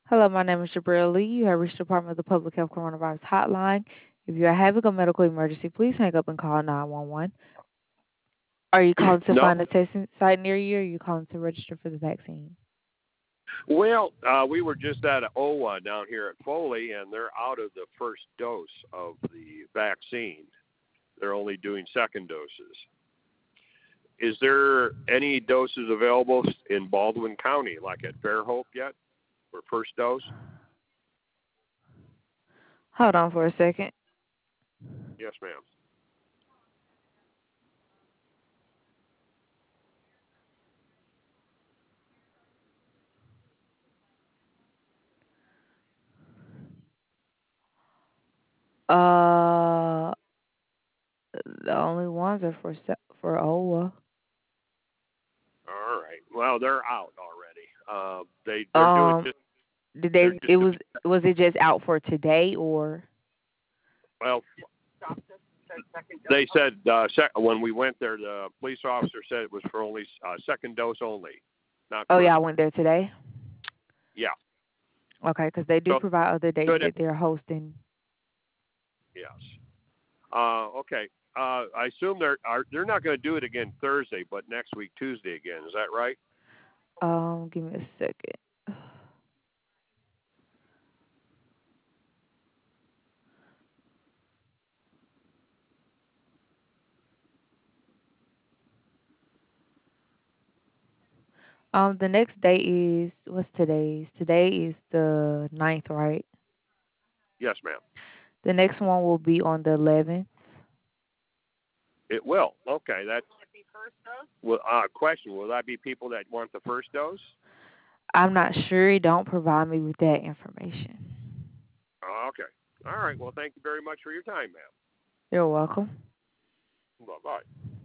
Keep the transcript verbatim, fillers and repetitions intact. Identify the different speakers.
Speaker 1: Hello, my name is Jabril Lee. You have reached the Department of the Public Health Coronavirus Hotline. If you are having a medical emergency, please hang up and call nine one one. Are you calling to
Speaker 2: No.
Speaker 1: find a testing site near you, or are you calling to register for the vaccine?
Speaker 2: Well, uh, we were just at O W A down here at Foley, and they're out of the first dose of the vaccine. They're only doing second doses. Is there any doses available in Baldwin County, like at Fairhope yet, for first dose?
Speaker 1: Hold on for a second.
Speaker 2: Yes, ma'am.
Speaker 1: Uh, the only ones are for se- for O W
Speaker 2: All right. Well, they're out already. Uh, they
Speaker 1: A.
Speaker 2: they're doing
Speaker 1: Um,
Speaker 2: just
Speaker 1: did
Speaker 2: they're
Speaker 1: they?
Speaker 2: just
Speaker 1: It was was it just out for today or?
Speaker 2: well. They said uh, sec- when we went there, the police officer said it was for only uh, second dose only, not
Speaker 1: Oh yeah,
Speaker 2: first.
Speaker 1: I went there today.
Speaker 2: Yeah.
Speaker 1: Okay, because they do
Speaker 2: So
Speaker 1: provide other dates
Speaker 2: good.
Speaker 1: that they're hosting.
Speaker 2: Yes. Uh, okay. Uh, I assume they're are, they're not going to do it again Thursday, but next week Tuesday again. Is that right?
Speaker 1: Um, give me a second. Um, the next day is what's today's? Today is the ninth, right?
Speaker 2: Yes, ma'am.
Speaker 1: The next one will be on the eleventh.
Speaker 2: It will. Okay. That's. Well, uh, question: will that be people that want the first dose?
Speaker 1: I'm not sure. Don't provide me with that information.
Speaker 2: Oh, okay. All right. Well, thank you very much for your time, ma'am.
Speaker 1: You're welcome.
Speaker 2: Bye bye.